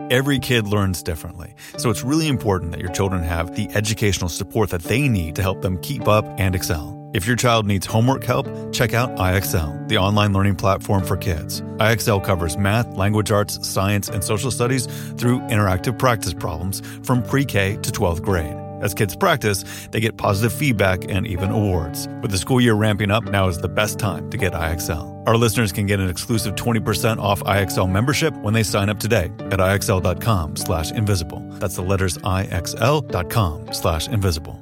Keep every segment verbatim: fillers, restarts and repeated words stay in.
Every kid learns differently, so it's really important that your children have the educational support that they need to help them keep up and excel. If your child needs homework help, check out I X L, the online learning platform for kids. I X L covers math, language arts, science, and social studies through interactive practice problems from pre-K to twelfth grade. As kids practice, they get positive feedback and even awards. With the school year ramping up, now is the best time to get I X L. Our listeners can get an exclusive twenty percent off I X L membership when they sign up today at IXL.com slash invisible. That's the letters IXL.com slash invisible.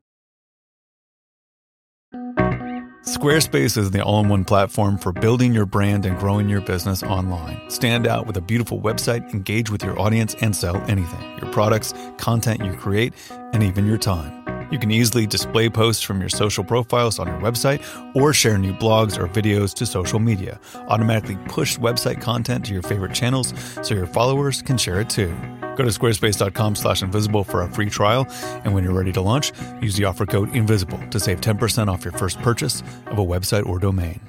Squarespace is the all-in-one platform for building your brand and growing your business online. Stand out with a beautiful website, engage with your audience, and sell anything. Your products, content you create, and even your time. You can easily display posts from your social profiles on your website or share new blogs or videos to social media. Automatically push website content to your favorite channels so your followers can share it too. Go to squarespace.com slash invisible for a free trial, and when you're ready to launch, use the offer code INVISIBLE to save ten percent off your first purchase of a website or domain.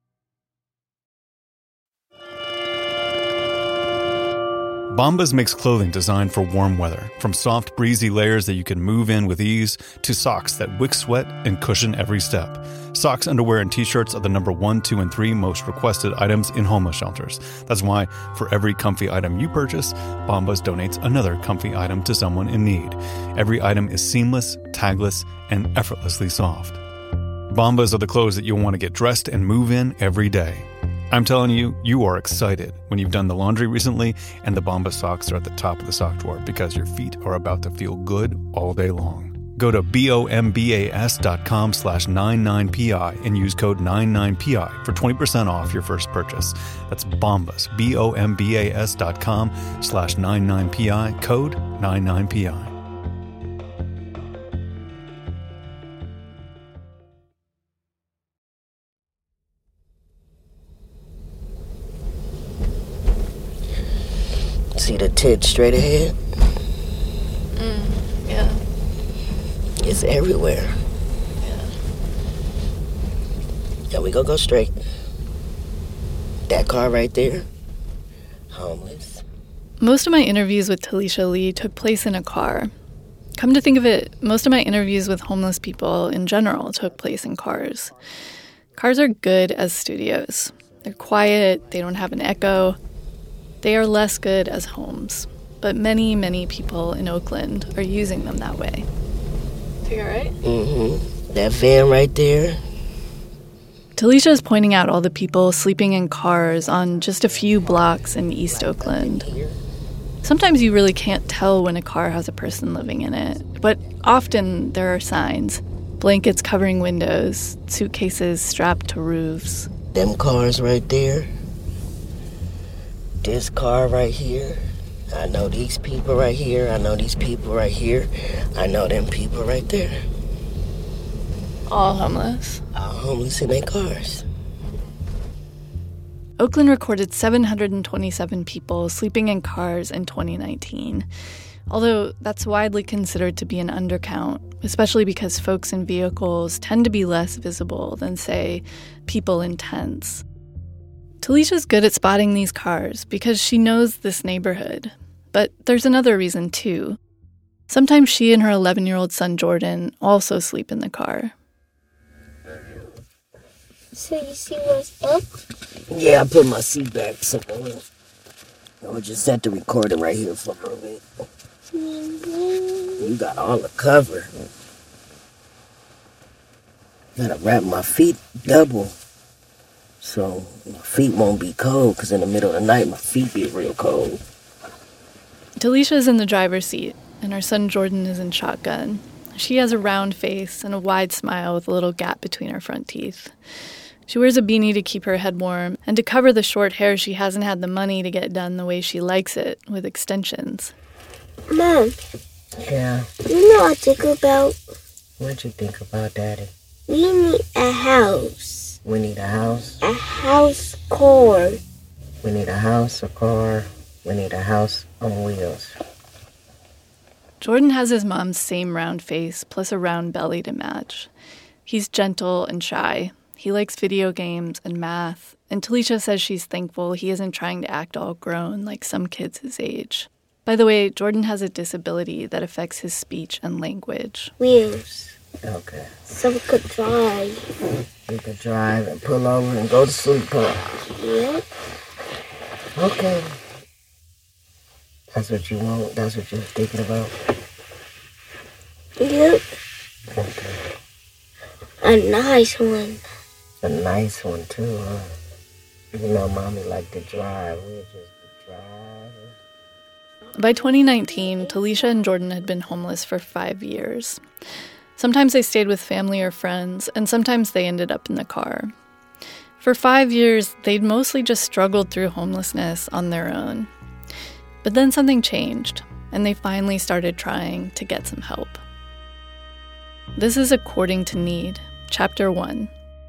Bombas makes clothing designed for warm weather, from soft, breezy layers that you can move in with ease to socks that wick sweat and cushion every step. Socks, underwear, and t-shirts are the number one, two, and three most requested items in homeless shelters. That's why for every comfy item you purchase, Bombas donates another comfy item to someone in need. Every item is seamless, tagless, and effortlessly soft. Bombas are the clothes that you'll want to get dressed and move in every day. I'm telling you, you are excited when you've done the laundry recently and the Bombas socks are at the top of the sock drawer because your feet are about to feel good all day long. Go to bombas.com slash 99pi and use code ninety-nine P I for twenty percent off your first purchase. That's Bombas, B-O-M-B-A-S dot com slash 99pi, code ninety-nine P I. See the tent straight ahead? Mm, yeah. It's everywhere. Yeah. Yeah, we gonna go straight. That car right there, homeless. Most of my interviews with Talisha Lee took place in a car. Come to think of it, most of my interviews with homeless people in general took place in cars. Cars are good as studios. They're quiet, they don't have an echo. They are less good as homes, but many, many people in Oakland are using them that way. So you all right? Mm-hmm. That van right there. Talisha is pointing out all the people sleeping in cars on just a few blocks in East Oakland. Sometimes you really can't tell when a car has a person living in it, but often there are signs. Blankets covering windows, suitcases strapped to roofs. Them cars right there. This car right here. I know these people right here. I know these people right here. I know them people right there. All homeless. All homeless in their cars. Oakland recorded seven hundred twenty-seven people sleeping in cars in twenty nineteen. Although that's widely considered to be an undercount, especially because folks in vehicles tend to be less visible than, say, people in tents. Talisha's good at spotting these cars because she knows this neighborhood. But there's another reason, too. Sometimes she and her eleven-year-old son, Jordan, also sleep in the car. So you see what's up? Yeah, I put my seat back somewhere. I'll just set the recording right here for a little bit. Mm-hmm. You got all the cover. Gotta wrap my feet double so my feet won't be cold, because in the middle of the night my feet get real cold. Talisha is in the driver's seat, and her son Jordan is in shotgun. She has a round face and a wide smile with a little gap between her front teeth. She wears a beanie to keep her head warm, and to cover the short hair she hasn't had the money to get done the way she likes it, with extensions. Mom. Yeah? You know what I think about? What'd you think about, Daddy? We need a house. We need a house? A house car. We need a house, a car. We need a house on wheels. Jordan has his mom's same round face, plus a round belly to match. He's gentle and shy. He likes video games and math, and Talisha says she's thankful he isn't trying to act all grown like some kids his age. By the way, Jordan has a disability that affects his speech and language. Wheels. Okay. So we could drive. We could drive and pull over and go to sleep, huh? Yep. Okay. That's what you want? That's what you're thinking about? Yep. Okay. A nice one. A nice one, too, huh? You know, Mommy like to drive. We'll just be driving. By twenty nineteen, Talisha and Jordan had been homeless for five years. Sometimes they stayed with family or friends, and sometimes they ended up in the car. For five years, they'd mostly just struggled through homelessness on their own. But then something changed, and they finally started trying to get some help. This is According to Need, Chapter one.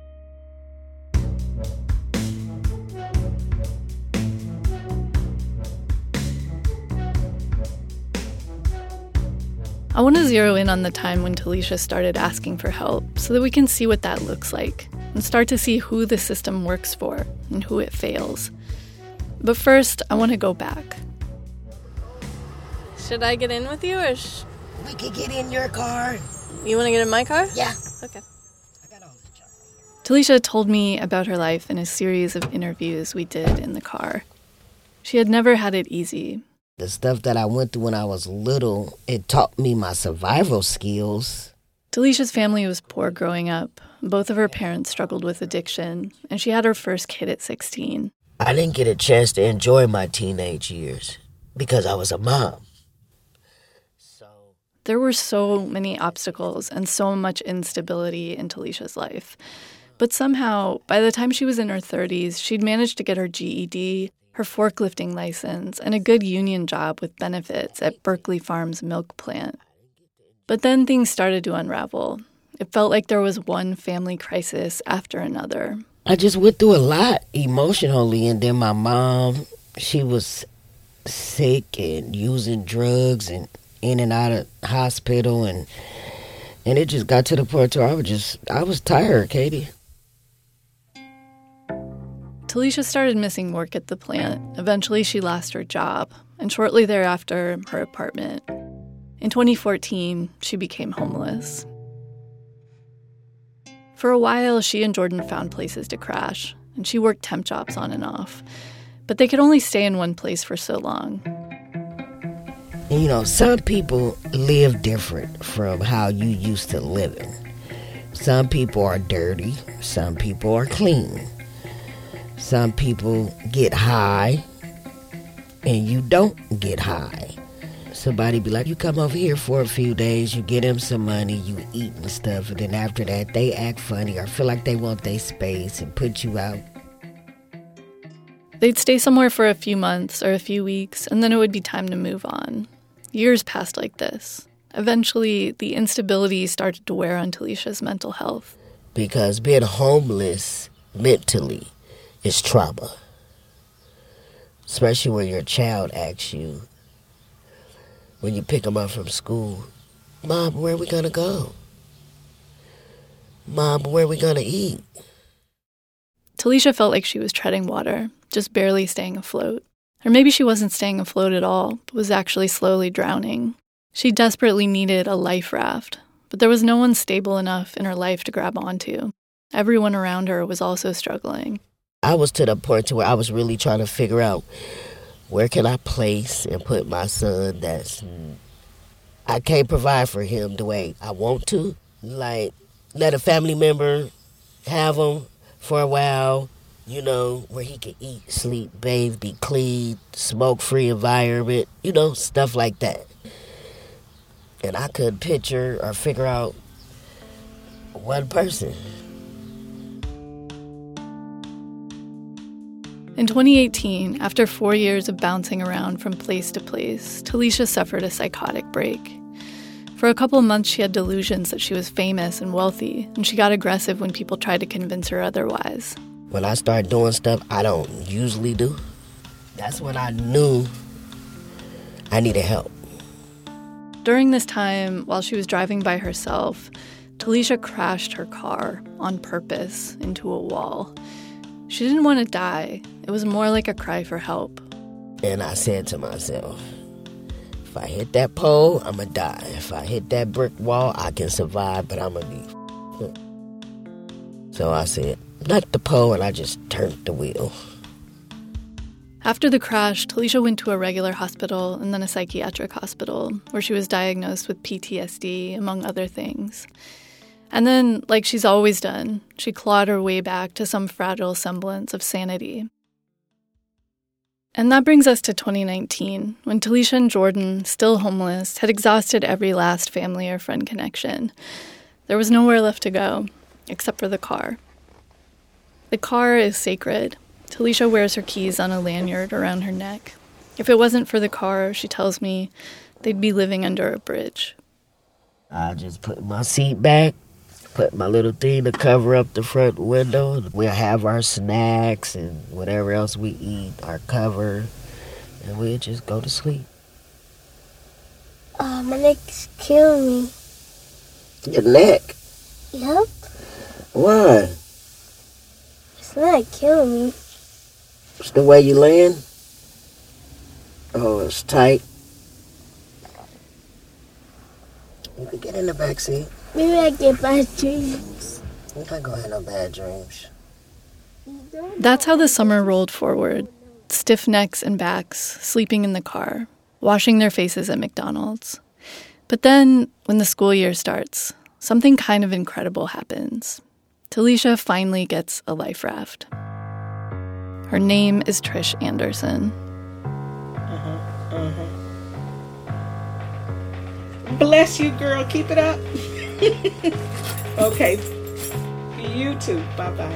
I want to zero in on the time when Talisha started asking for help so that we can see what that looks like and start to see who the system works for and who it fails. But first, I want to go back. Should I get in with you or sh- We could get in your car. you want to get in my car? Yeah. Okay. I got all this junk. Talisha told me about her life in a series of interviews we did in the car. She had never had it easy. The stuff that I went through when I was little, it taught me my survival skills. Talisha's family was poor growing up. Both of her parents struggled with addiction, and she had her first kid at sixteen. I didn't get a chance to enjoy my teenage years because I was a mom. So There were so many obstacles and so much instability in Talisha's life. But somehow, by the time she was in her thirties, she'd managed to get her G E D, her forklifting license, and a good union job with benefits at Berkeley Farms milk plant. But then things started to unravel. It felt like there was one family crisis after another. I just went through a lot emotionally, and then my mom, she was sick and using drugs and in and out of hospital, and and it just got to the point where I was just, I was tired, Katie. Talisha started missing work at the plant. Eventually, she lost her job, and shortly thereafter, her apartment. In twenty fourteen, she became homeless. For a while, she and Jordan found places to crash, and she worked temp jobs on and off. But they could only stay in one place for so long. And you know, some people live different from how you used to living. Some people are dirty, some people are clean. Some people get high, and you don't get high. Somebody be like, you come over here for a few days, you get them some money, you eat and stuff, and then after that, they act funny or feel like they want their space and put you out. They'd stay somewhere for a few months or a few weeks, and then it would be time to move on. Years passed like this. Eventually, the instability started to wear on Talisha's mental health. Because being homeless mentally is trauma. Especially when your child asks you, when you pick them up from school, Mom, where are we going to go? Mom, where are we going to eat? Talisha felt like she was treading water, just barely staying afloat. Or maybe she wasn't staying afloat at all, but was actually slowly drowning. She desperately needed a life raft, but there was no one stable enough in her life to grab onto. Everyone around her was also struggling. I was to the point to where I was really trying to figure out where can I place and put my son that's, I can't provide for him the way I want to. Like, let a family member have him for a while, you know, where he can eat, sleep, bathe, be clean, smoke-free environment, you know, stuff like that. And I couldn't picture or figure out one person. In twenty eighteen, after four years of bouncing around from place to place, Talisha suffered a psychotic break. For a couple of months, she had delusions that she was famous and wealthy, and she got aggressive when people tried to convince her otherwise. When I start doing stuff I don't usually do, that's when I knew I needed help. During this time, while she was driving by herself, Talisha crashed her car on purpose into a wall. She didn't want to die. It was more like a cry for help. And I said to myself, If I hit that pole, I'm going to die. If I hit that brick wall, I can survive, but I'm going to be... So I said, not the pole, and I just turned the wheel. After the crash, Talisha went to a regular hospital and then a psychiatric hospital, where she was diagnosed with P T S D, among other things. And then, like she's always done, she clawed her way back to some fragile semblance of sanity. And that brings us to twenty nineteen, when Talisha and Jordan, still homeless, had exhausted every last family or friend connection. There was nowhere left to go, except for the car. The car is sacred. Talisha wears her keys on a lanyard around her neck. If it wasn't for the car, she tells me, they'd be living under a bridge. I just put my seat back, put my little thing to cover up the front window. We'll have our snacks and whatever else we eat, our cover, and we'll just go to sleep. Uh, my neck's killing me. Your neck? Yep. Why? It's not killing me. It's the way you laying? Oh, it's tight. You could get in the back seat. Maybe I get bad dreams. You're not gonna have no bad dreams. That's how the summer rolled forward. Stiff necks and backs, sleeping in the car, washing their faces at McDonald's. But then, when the school year starts, something kind of incredible happens. Talisha finally gets a life raft. Her name is Trish Anderson. Uh-huh, uh-huh. Bless you, girl. Keep it up. Okay. You too. Bye-bye.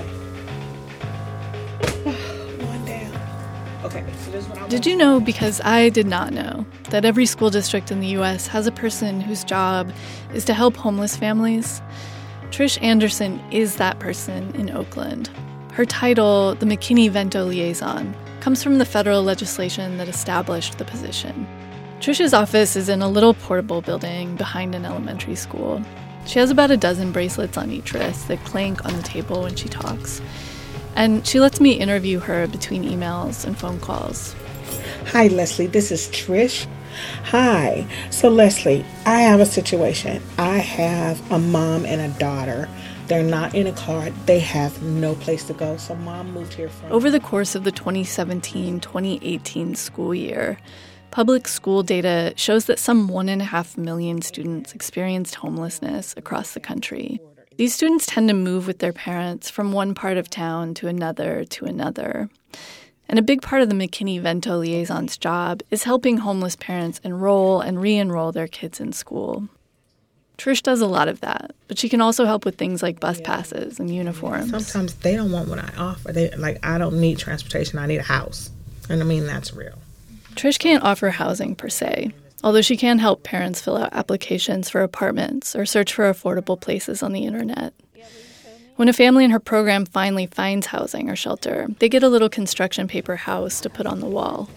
One down. Okay, so this one I Did you know, because I did not know, that every school district in the U S has a person whose job is to help homeless families? Trish Anderson is that person in Oakland. Her title, the McKinney-Vento Liaison, comes from the federal legislation that established the position. Trish's office is in a little portable building behind an elementary school. She has about a dozen bracelets on each wrist that clank on the table when she talks. And she lets me interview her between emails and phone calls. Hi, Leslie. This is Trish. Hi. So, Leslie, I have a situation. I have a mom and a daughter. They're not in a car. They have no place to go. So mom moved here from... Over the course of the twenty seventeen twenty eighteen school year, public school data shows that some one and a half million students experienced homelessness across the country. These students tend to move with their parents from one part of town to another to another. And a big part of the McKinney-Vento Liaison's job is helping homeless parents enroll and re-enroll their kids in school. Trish does a lot of that, but she can also help with things like bus passes and uniforms. Sometimes they don't want what I offer. They like, I don't need transportation. I need a house. And I mean, that's real. Trish can't offer housing per se, although she can help parents fill out applications for apartments or search for affordable places on the internet. When a family in her program finally finds housing or shelter, they get a little construction paper house to put on the wall.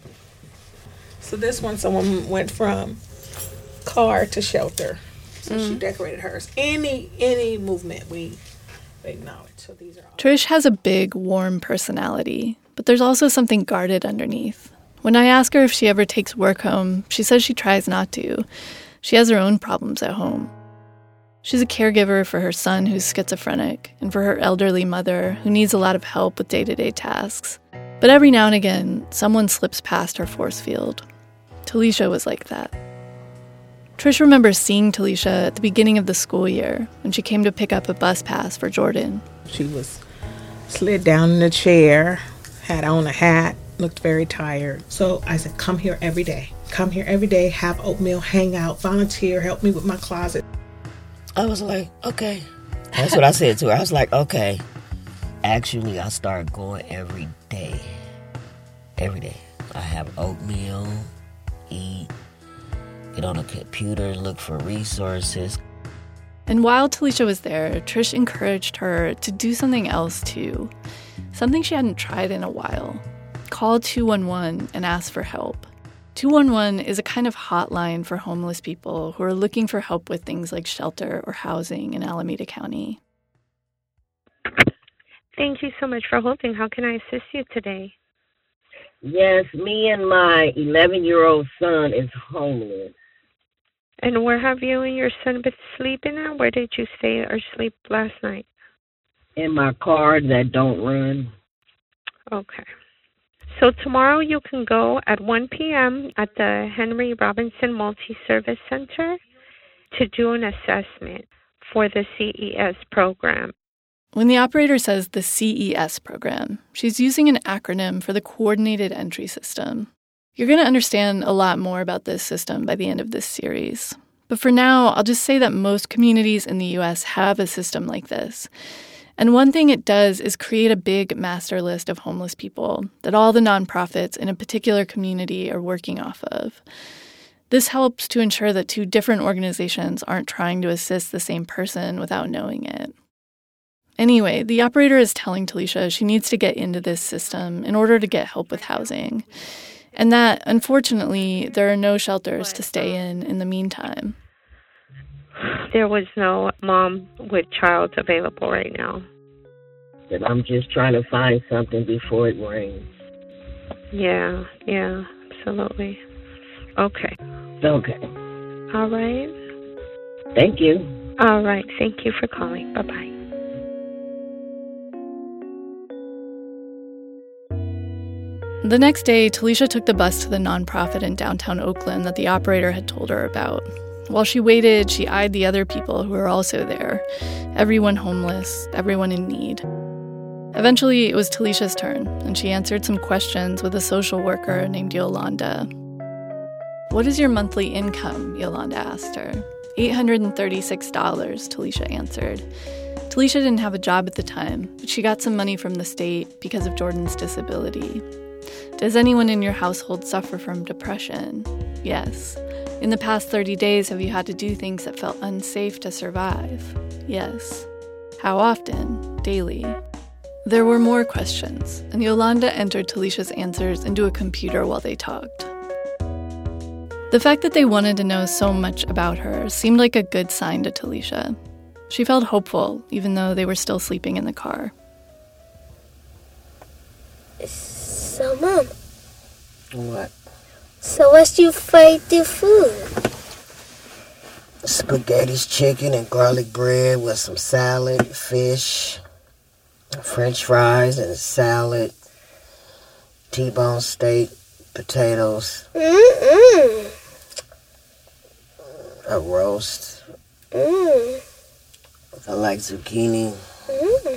So this one, someone went from car to shelter. So mm. she decorated hers. Any any movement we acknowledge. So these are all. Trish has a big, warm personality, but there's also something guarded underneath. When I ask her if she ever takes work home, she says she tries not to. She has her own problems at home. She's a caregiver for her son who's schizophrenic and for her elderly mother who needs a lot of help with day-to-day tasks. But every now and again, someone slips past her force field. Talisha was like that. Trish remembers seeing Talisha at the beginning of the school year when she came to pick up a bus pass for Jordan. She was slid down in a chair, had on a hat, looked very tired. So I said, come here every day. Come here every day, have oatmeal, hang out, volunteer, help me with my closet. I was like, okay. That's what I said to her. I was like, okay. Actually, I started going every day. Every day. I have oatmeal, eat, get on a computer, look for resources. And while Talisha was there, Trish encouraged her to do something else too. Something she hadn't tried in a while. Call two one one and ask for help. two one one is a kind of hotline for homeless people who are looking for help with things like shelter or housing in Alameda County. Thank you so much for holding. How can I assist you today? Yes, me and my eleven-year-old son is homeless. And where have you and your son been sleeping at? Where did you stay or sleep last night? In my car that don't run. Okay. So tomorrow you can go at one p.m. at the Henry Robinson Multi-Service Center to do an assessment for the C E S program. When the operator says the C E S program, she's using an acronym for the Coordinated Entry System. You're going to understand a lot more about this system by the end of this series. But for now, I'll just say that most communities in the U S have a system like this. And one thing it does is create a big master list of homeless people that all the nonprofits in a particular community are working off of. This helps to ensure that two different organizations aren't trying to assist the same person without knowing it. Anyway, the operator is telling Talisha she needs to get into this system in order to get help with housing, and that, unfortunately, there are no shelters to stay in in the meantime. There was no mom with child available right now. And I'm just trying to find something before it rains. Yeah, yeah, absolutely. Okay. Okay. All right. Thank you. All right. Thank you for calling. Bye-bye. The next day, Talisha took the bus to the nonprofit in downtown Oakland that the operator had told her about. While she waited, she eyed the other people who were also there. Everyone homeless, everyone in need. Eventually, it was Talisha's turn, and she answered some questions with a social worker named Yolanda. "What is your monthly income?" Yolanda asked her. eight hundred thirty-six dollars, Talisha answered. Talisha didn't have a job at the time, but she got some money from the state because of Jordan's disability. "Does anyone in your household suffer from depression?" "Yes." "In the past thirty days, have you had to do things that felt unsafe to survive?" "Yes." "How often?" "Daily." There were more questions, and Yolanda entered Talisha's answers into a computer while they talked. The fact that they wanted to know so much about her seemed like a good sign to Talisha. She felt hopeful, even though they were still sleeping in the car. So, Mom. What? So what's your favorite food? Spaghetti's chicken and garlic bread with some salad, fish, French fries and a salad, T-bone steak, potatoes, Mm-mm. a roast. Mm. I like zucchini. Mm.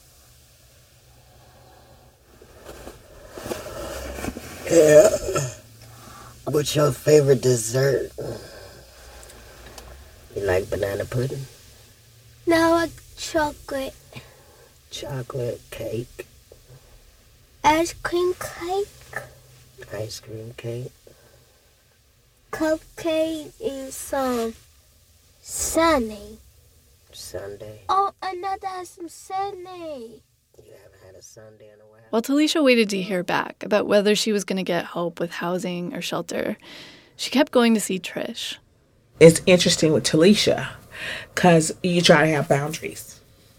Yeah. What's your favorite dessert? You like banana pudding? No, I like chocolate. Chocolate cake, Ice cream cake. ice cream cake. Cupcake and some sunny. Sunday. Oh, another has some sunny. You haven't had a Sunday in a while? While Talisha waited to hear back about whether she was going to get help with housing or shelter, she kept going to see Trish. It's interesting with Talisha because you try to have boundaries.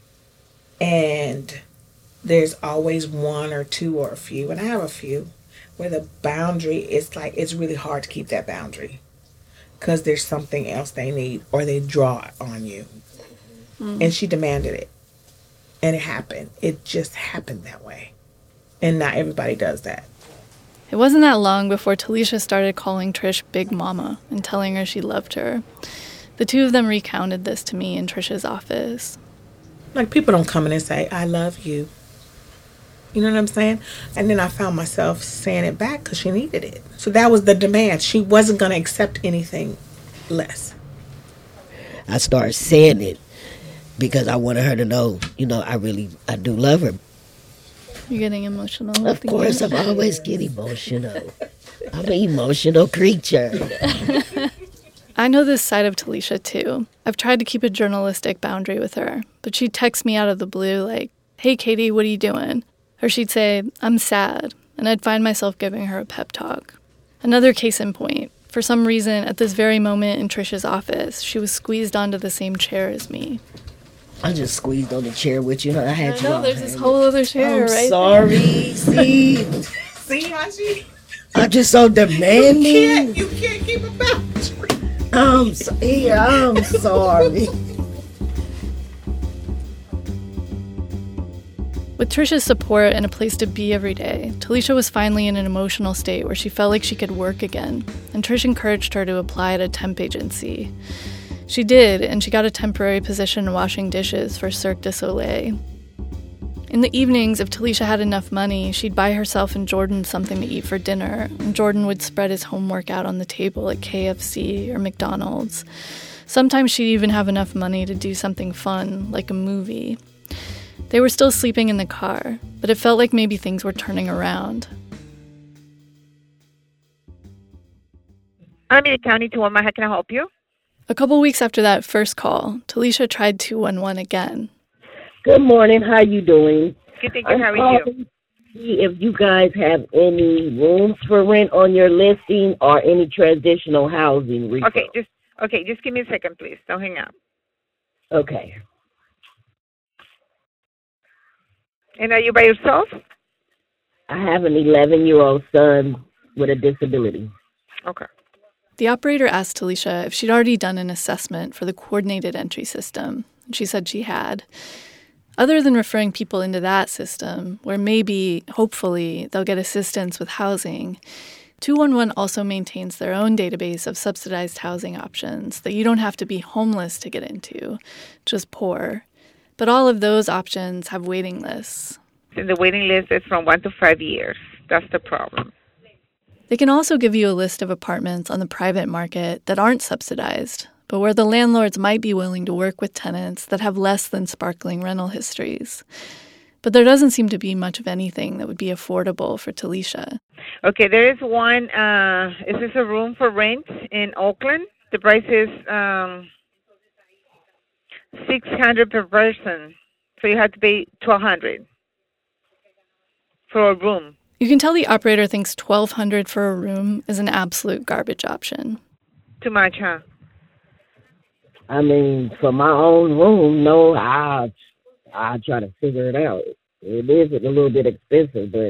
And there's always one or two or a few, and I have a few, where the boundary is like, it's really hard to keep that boundary because there's something else they need or they draw on you. Mm. And she demanded it. And it happened. It just happened that way. And not everybody does that. It wasn't that long before Talisha started calling Trish Big Mama and telling her she loved her. The two of them recounted this to me in Trish's office. Like, people don't come in and say, I love you. You know what I'm saying? And then I found myself saying it back because she needed it. So that was the demand. She wasn't going to accept anything less. I started saying it because I wanted her to know, you know, I really, I do love her. You're getting emotional. Of course, I'm always getting emotional. I'm an emotional creature. I know this side of Talisha, too. I've tried to keep a journalistic boundary with her, but she'd text me out of the blue like, hey, Katie, what are you doing? Or she'd say, I'm sad, and I'd find myself giving her a pep talk. Another case in point. For some reason, at this very moment in Trish's office, she was squeezed onto the same chair as me. I just squeezed on the chair with you. I had I you know, on there's this whole other chair I'm right sorry. See? See how she... I'm just so demanding. You can't, you can't keep a boundary. I'm, so, yeah, I'm sorry. With Trisha's support and a place to be every day, Talisha was finally in an emotional state where she felt like she could work again, and Trish encouraged her to apply at a temp agency. She did, and she got a temporary position washing dishes for Cirque du Soleil. In the evenings, if Talisha had enough money, she'd buy herself and Jordan something to eat for dinner, and Jordan would spread his homework out on the table at K F C or McDonald's. Sometimes she'd even have enough money to do something fun, like a movie. They were still sleeping in the car, but it felt like maybe things were turning around. Alameda County two one one, how can I help you? A couple weeks after that first call, Talisha tried two one one again. Good morning. How you doing? Good, thank you. How are you? To see if you guys have any rooms for rent on your listing or any transitional housing. Referral. Okay, just okay. Just give me a second, please. Don't hang up. Okay. And are you by yourself? I have an eleven-year-old son with a disability. Okay. The operator asked Talisha if she'd already done an assessment for the coordinated entry system, and she said she had. Other than referring people into that system, where maybe, hopefully, they'll get assistance with housing, two one one also maintains their own database of subsidized housing options that you don't have to be homeless to get into, just poor. But all of those options have waiting lists. And the waiting list is from one to five years. That's the problem. They can also give you a list of apartments on the private market that aren't subsidized, but where the landlords might be willing to work with tenants that have less than sparkling rental histories. But there doesn't seem to be much of anything that would be affordable for Talisha. Okay, there is one. Uh, is this a room for rent in Oakland? The price is um, six hundred per person, so you have to pay twelve hundred for a room. You can tell the operator thinks twelve hundred for a room is an absolute garbage option. Too much, huh? I mean, for my own room, no, I I try to figure it out. It is a little bit expensive, but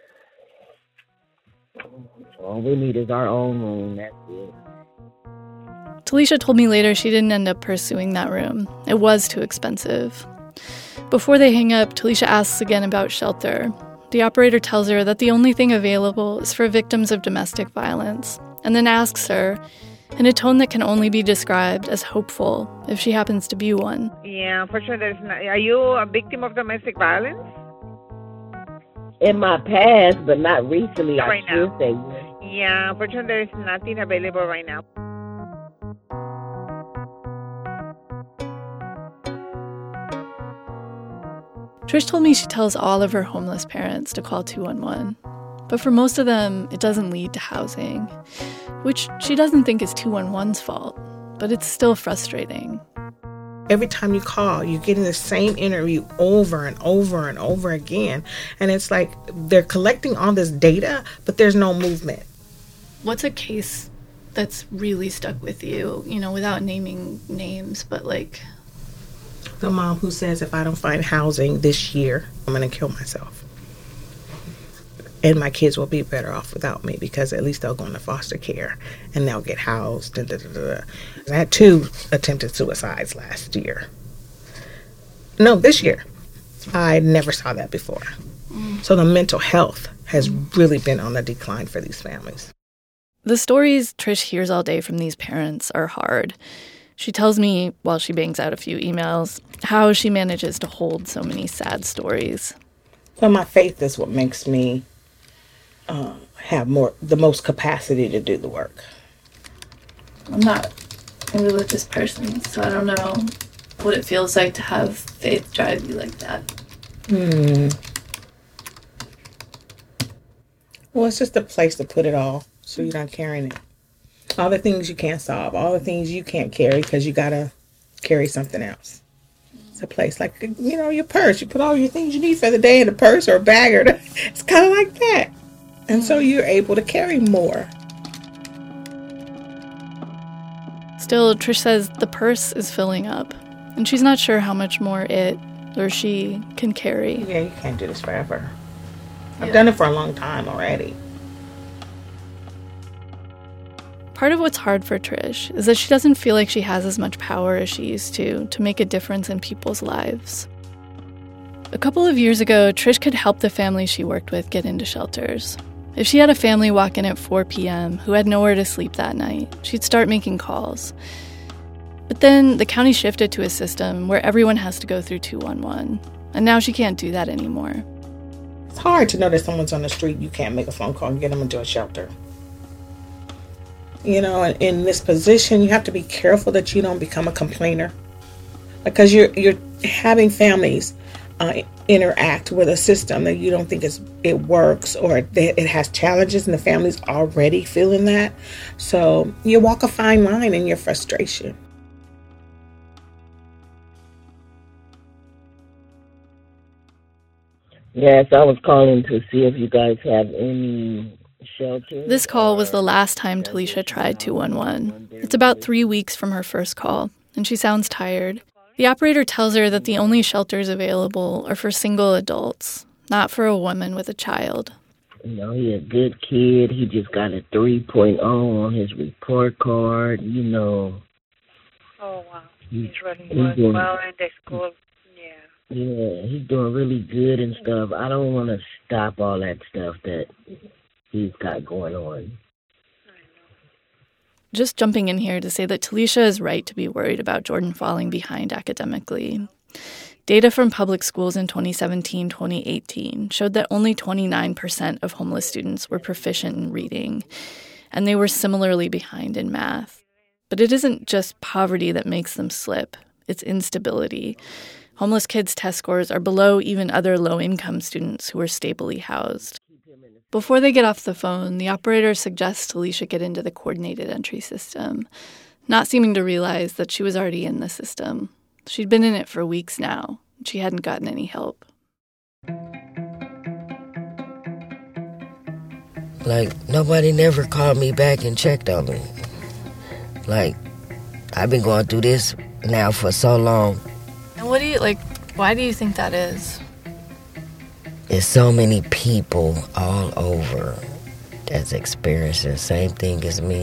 all we need is our own room. That's it. Talisha told me later she didn't end up pursuing that room. It was too expensive. Before they hang up, Talisha asks again about shelter. The operator tells her that the only thing available is for victims of domestic violence, and then asks her, in a tone that can only be described as hopeful, if she happens to be one. Yeah, for sure there's not. Are you a victim of domestic violence? In my past, but not recently, Not I right should now. say. Yeah, for sure there's nothing available right now. Trish told me she tells all of her homeless parents to call two one one. But for most of them, it doesn't lead to housing, which she doesn't think is two one one's fault, but it's still frustrating. Every time you call, you're getting the same interview over and over and over again. And it's like they're collecting all this data, but there's no movement. What's a case that's really stuck with you, you know, without naming names, but like... The mom who says, if I don't find housing this year, I'm going to kill myself. And my kids will be better off without me because at least they'll go into foster care and they'll get housed. Da, da, da, da. I had two attempted suicides last year. No, this year. I never saw that before. Mm. So the mental health has really been on the decline for these families. The stories Trish hears all day from these parents are hard. She tells me, while she bangs out a few emails, how she manages to hold so many sad stories. Well, my faith is what makes me uh, have more, the most capacity to do the work. I'm not a religious person, so I don't know what it feels like to have faith drive you like that. Hmm. Well, it's just a place to put it all, so you're not carrying it. All the things you can't solve, all the things you can't carry because you got to carry something else. It's a place like, you know, your purse. You put all your things you need for the day in a purse or a bag. Or the, it's kind of like that. And so you're able to carry more. Still, Trish says the purse is filling up, and she's not sure how much more it or she can carry. Yeah, you can't do this forever. I've yeah. done it for a long time already. Part of what's hard for Trish is that she doesn't feel like she has as much power as she used to to make a difference in people's lives. A couple of years ago, Trish could help the family she worked with get into shelters. If she had a family walk in at four p.m. who had nowhere to sleep that night, she'd start making calls. But then the county shifted to a system where everyone has to go through two one one, and now she can't do that anymore. It's hard to know that someone's on the street, you can't make a phone call and get them into a shelter. You know, in this position, you have to be careful that you don't become a complainer, because you're you're having families uh, interact with a system that you don't think is it works, or that it has challenges, and the family's already feeling that. So you walk a fine line in your frustration. Yes, I was calling to see if you guys have any shelter. This call was the last time Talisha tried two one one. It's about three weeks from her first call, and she sounds tired. The operator tells her that the only shelters available are for single adults, not for a woman with a child. You know, he's a good kid. He just got a three point oh on his report card, you know. Oh, wow. He's, he's running he's doing, well in the school. Yeah. Yeah, he's doing really good and stuff. I don't want to stop all that stuff that he's got going on. Just jumping in here to say that Talisha is right to be worried about Jordan falling behind academically. Data from public schools in twenty seventeen twenty eighteen showed that only twenty-nine percent of homeless students were proficient in reading, and they were similarly behind in math. But it isn't just poverty that makes them slip, it's instability. Homeless kids' test scores are below even other low-income students who are stably housed. Before they get off the phone, the operator suggests Talisha get into the coordinated entry system, not seeming to realize that she was already in the system. She'd been in it for weeks now. She hadn't gotten any help. Like, nobody never called me back and checked on me. Like, I've been going through this now for so long. And what do you, like, why do you think that is? There's so many people all over that's experiencing the same thing as me.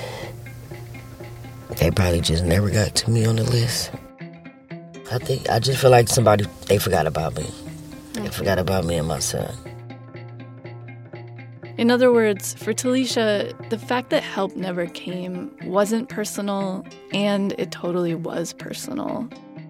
They probably just never got to me on the list. I think, I just feel like somebody, they forgot about me. They forgot about me and my son. In other words, for Talisha, the fact that help never came wasn't personal, and it totally was personal.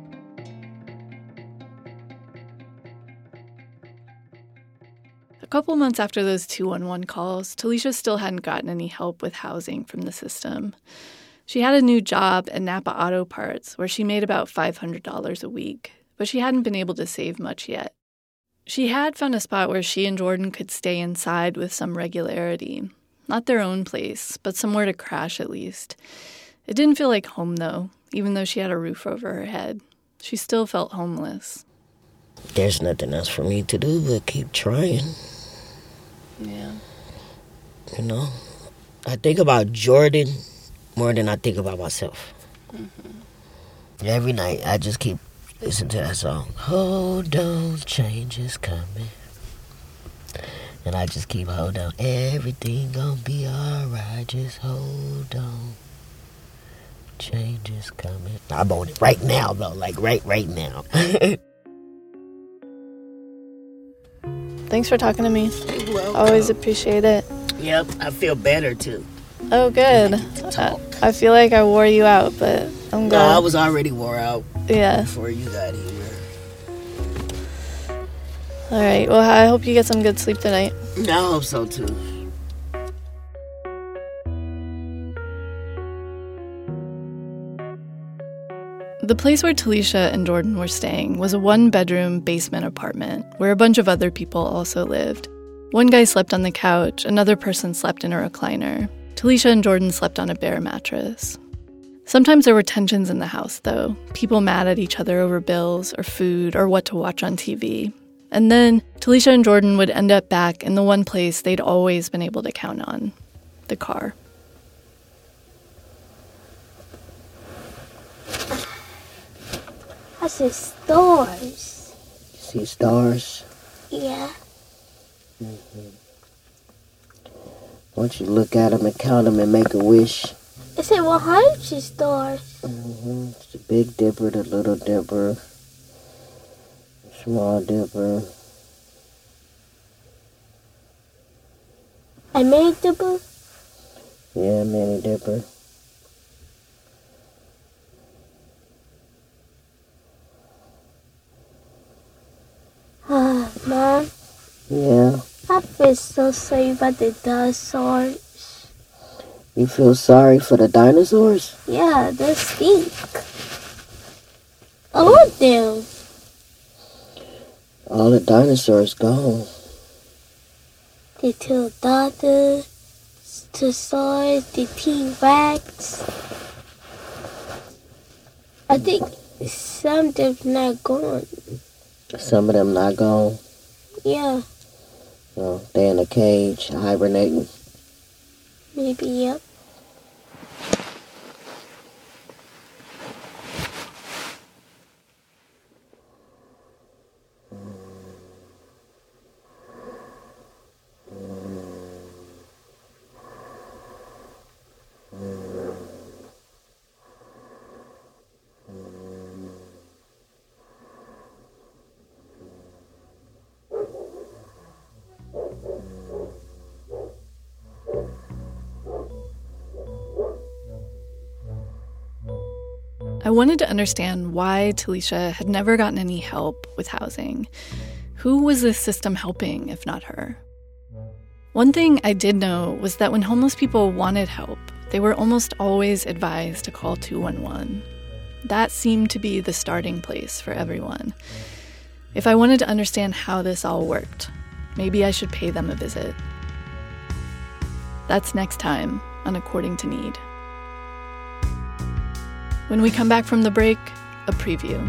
A couple months after those two one one calls, Talisha still hadn't gotten any help with housing from the system. She had a new job at Napa Auto Parts where she made about five hundred dollars a week, but she hadn't been able to save much yet. She had found a spot where she and Jordan could stay inside with some regularity. Not their own place, but somewhere to crash at least. It didn't feel like home, though, even though she had a roof over her head. She still felt homeless. There's nothing else for me to do but keep trying. Yeah. You know, I think about Jordan more than I think about myself. Mm-hmm. Every night, I just keep listening to that song. Hold on, change is coming. And I just keep hold on. Everything gonna be alright, just hold on. Change is coming. I'm on it right now, though, like right, right now. Thanks for talking to me. You're welcome. Always appreciate it. Yep, I feel better, too. Oh, good. I, I feel like I wore you out, but I'm glad. No, I was already wore out. Yeah. Before you got here. All right. Well, I hope you get some good sleep tonight. I hope so, too. The place where Talisha and Jordan were staying was a one-bedroom basement apartment where a bunch of other people also lived. One guy slept on the couch, another person slept in a recliner. Talisha and Jordan slept on a bare mattress. Sometimes there were tensions in the house, though. People mad at each other over bills or food or what to watch on T V. And then Talisha and Jordan would end up back in the one place they'd always been able to count on, the car. I see stars. See stars? Yeah. Mm-hmm. Once you look at them and count them and make a wish. It said one hundred stars. Mm-hmm. It's the Big Dipper, the Little Dipper, the Small Dipper. A Mini Dipper? Yeah, Mini Dipper. Ah, Mom. Yeah? I feel so sorry about the dinosaurs. You feel sorry for the dinosaurs? Yeah, they stink. All of them. All the dinosaurs gone. The pterodactyl, the Stegosaurus, the T-Rex. I think some of them not gone. Some of them not gone? Yeah. No, they in a cage, hibernating. Maybe, yep. I wanted to understand why Talisha had never gotten any help with housing. Who was this system helping, if not her? One thing I did know was that when homeless people wanted help, they were almost always advised to call two one one. That seemed to be the starting place for everyone. If I wanted to understand how this all worked, maybe I should pay them a visit. That's next time on According to Need. When we come back from the break, a preview.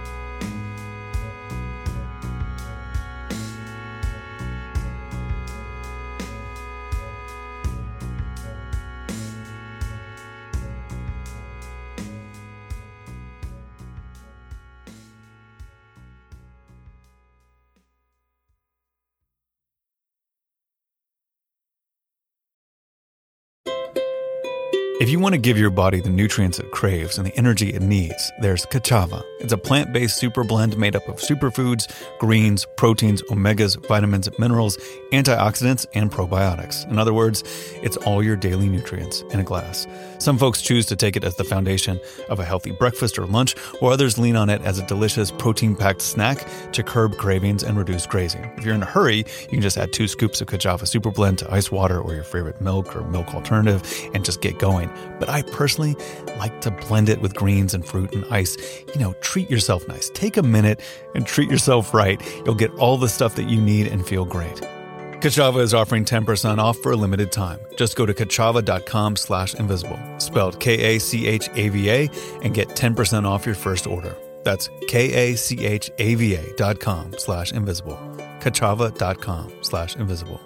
If you want to give your body the nutrients it craves and the energy it needs, there's Ka'Chava. It's a plant-based super blend made up of superfoods, greens, proteins, omegas, vitamins, minerals, antioxidants, and probiotics. In other words, it's all your daily nutrients in a glass. Some folks choose to take it as the foundation of a healthy breakfast or lunch, while others lean on it as a delicious protein-packed snack to curb cravings and reduce grazing. If you're in a hurry, you can just add two scoops of Ka'Chava super blend to ice water or your favorite milk or milk alternative and just get going. But I personally like to blend it with greens and fruit and ice. You know, treat yourself nice. Take a minute and treat yourself right. You'll get all the stuff that you need and feel great. Ka'Chava is offering ten percent off for a limited time. Just go to kachava.com slash invisible, spelled K A C H A V A, and get ten percent off your first order. That's K-A-C-H-A-V-A dot com slash invisible. Kachava.com slash invisible.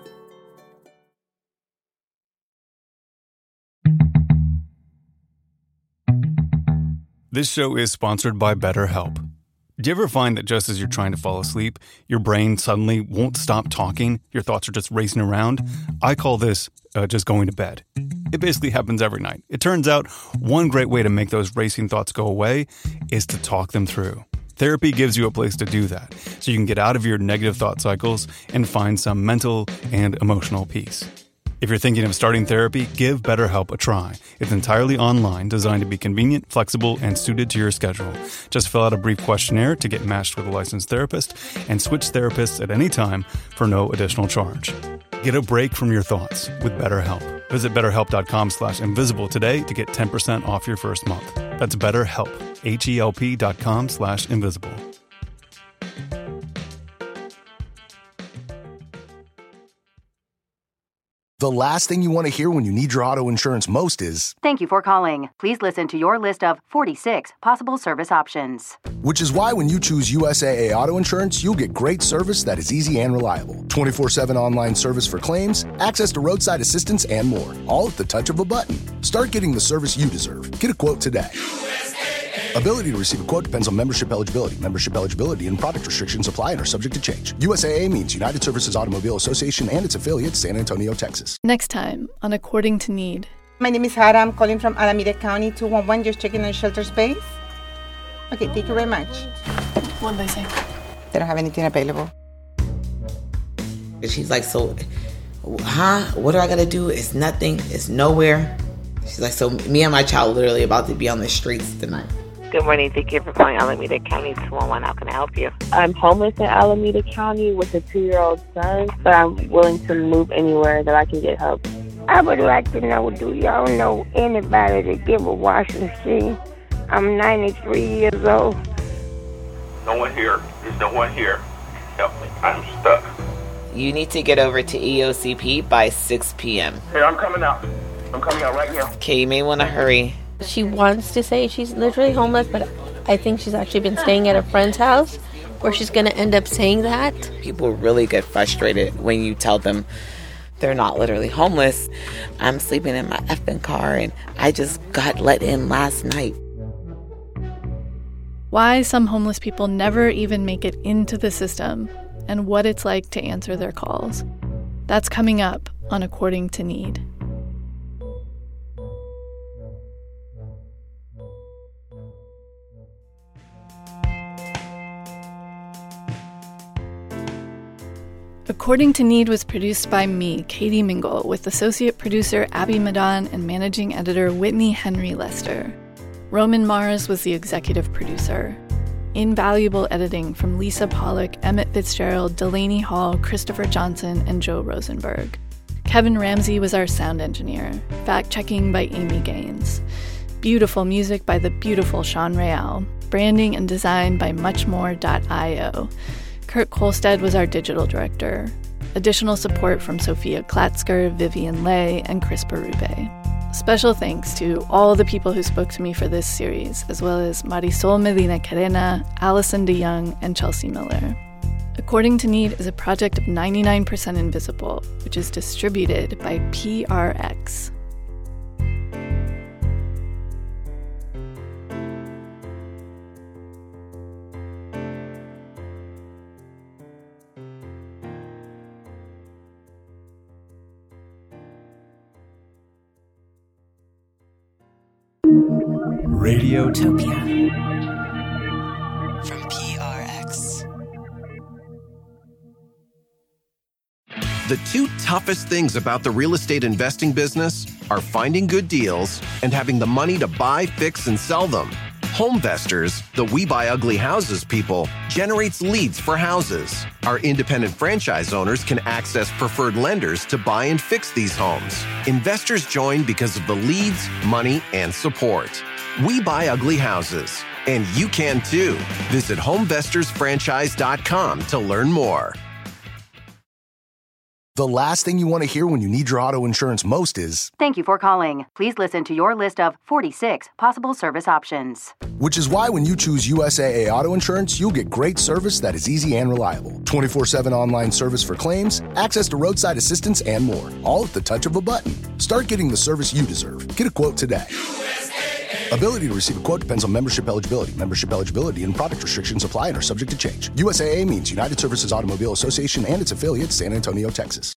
This show is sponsored by BetterHelp. Do you ever find that just as you're trying to fall asleep, your brain suddenly won't stop talking? Your thoughts are just racing around? I call this uh, just going to bed. It basically happens every night. It turns out one great way to make those racing thoughts go away is to talk them through. Therapy gives you a place to do that, so you can get out of your negative thought cycles and find some mental and emotional peace. If you're thinking of starting therapy, give BetterHelp a try. It's entirely online, designed to be convenient, flexible, and suited to your schedule. Just fill out a brief questionnaire to get matched with a licensed therapist and switch therapists at any time for no additional charge. Get a break from your thoughts with BetterHelp. Visit betterhelp.com slash invisible today to get ten percent off your first month. That's BetterHelp, H-E-L-P dot com slash invisible. The last thing you want to hear when you need your auto insurance most is, "Thank you for calling. Please listen to your list of forty-six possible service options." Which is why when you choose U S A A Auto Insurance, you'll get great service that is easy and reliable. twenty-four seven online service for claims, access to roadside assistance, and more. All at the touch of a button. Start getting the service you deserve. Get a quote today. U S A A Ability to receive a quote depends on membership eligibility. Membership eligibility and product restrictions apply and are subject to change. U S A A means United Services Automobile Association and its affiliates, San Antonio, Texas. Next time on According to Need. My name is Hara. I'm calling from Alameda County, two one one. Just checking on shelter space. Okay, thank you very much. What did they say? They don't have anything available. She's like, so, huh? What do I gotta do? It's nothing. It's nowhere. She's like, so me and my child literally about to be on the streets tonight. Good morning. Thank you for calling Alameda County two one one. How can I help you? I'm homeless in Alameda County with a two-year-old son, but I'm willing to move anywhere that I can get help. I would like to know, do y'all know anybody to give a washing machine? I'm ninety-three years old. No one here. There's no one here. Help me. I'm stuck. You need to get over to E O C P by six p.m. Hey, I'm coming out. I'm coming out right now. Okay, you may want to hurry. She wants to say she's literally homeless, but I think she's actually been staying at a friend's house where she's going to end up saying that. People really get frustrated when you tell them they're not literally homeless. I'm sleeping in my effing car and I just got let in last night. Why some homeless people never even make it into the system and what it's like to answer their calls. That's coming up on According to Need. According to Need was produced by me, Katie Mingle, with associate producer Abby Madan and managing editor Whitney Henry Lester. Roman Mars was the executive producer. Invaluable editing from Lisa Pollock, Emmett Fitzgerald, Delaney Hall, Christopher Johnson, and Joe Rosenberg. Kevin Ramsey was our sound engineer. Fact-checking by Amy Gaines. Beautiful music by the beautiful Sean Real. Branding and design by muchmore dot io. Kurt Kolstad was our digital director. Additional support from Sophia Klatzker, Vivian Lay, and Chris Berube. Special thanks to all the people who spoke to me for this series, as well as Marisol Medina Carena, Allison DeYoung, and Chelsea Miller. According to Need is a project of ninety-nine percent Invisible, which is distributed by P R X. Radiotopia from P R X. The two toughest things about the real estate investing business are finding good deals and having the money to buy, fix, and sell them. Homevestors, the We Buy Ugly Houses people, generates leads for houses. Our independent franchise owners can access preferred lenders to buy and fix these homes. Investors join because of the leads, money, and support. We Buy Ugly Houses, and you can too. Visit homevestors franchise dot com to learn more. The last thing you want to hear when you need your auto insurance most is, Thank you for calling. Please listen to your list of forty-six possible service options. Which is why when you choose U S A A Auto Insurance, you'll get great service that is easy and reliable. twenty-four seven online service for claims, access to roadside assistance, and more. All at the touch of a button. Start getting the service you deserve. Get a quote today. Ability to receive a quote depends on membership eligibility. Membership eligibility and product restrictions apply and are subject to change. U S A A means United Services Automobile Association and its affiliates, San Antonio, Texas.